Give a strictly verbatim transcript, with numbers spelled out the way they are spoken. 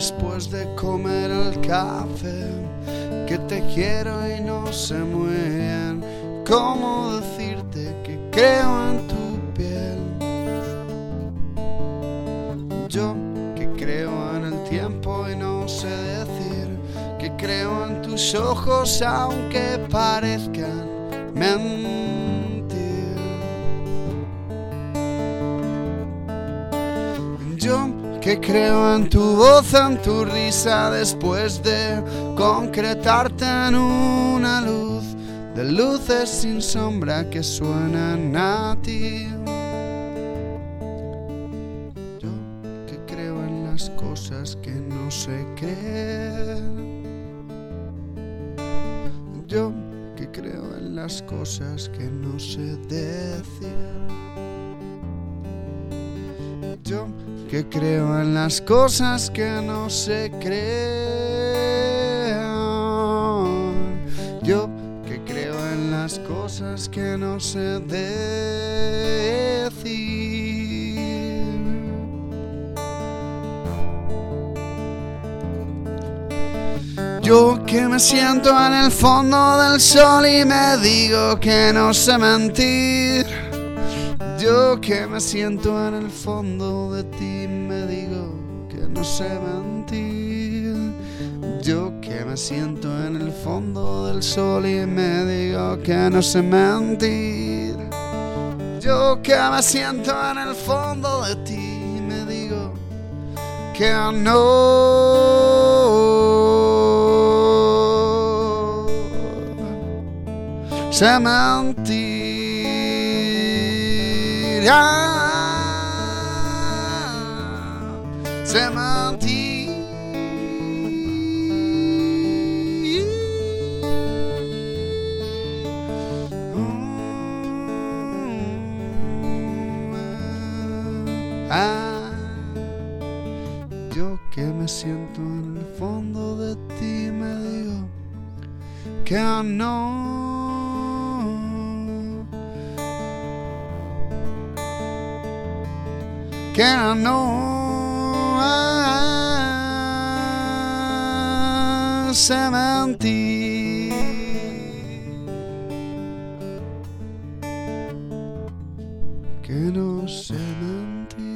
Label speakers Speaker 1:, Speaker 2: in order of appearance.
Speaker 1: después de comer el café, que te quiero y no sé muy bien cómo decirte que creo en tu piel. Yo que creo en el tiempo y no sé decir que creo en tus ojos aunque parezcan mentir. Yo que creo en tu voz, en tu risa después de concretarte en una luz de luces sin sombra que suenan a ti. Yo que creo en las cosas que no sé creer. Yo que creo en las cosas que no sé decir. Yo que creo en las cosas que no sé creer. Yo que creo en las cosas que no sé decir. Yo que me siento en el fondo del sol y me digo que no sé mentir. Yo que me siento en el fondo de ti me digo que no sé mentir. Yo que me siento en el fondo del sol y me digo que no sé mentir. Yo que me siento en el fondo de ti me digo que no sé mentir. Sé mentir. Ah, yo que me siento en el fondo de ti me digo que no. Que no sé mentir. Que no sé mentir.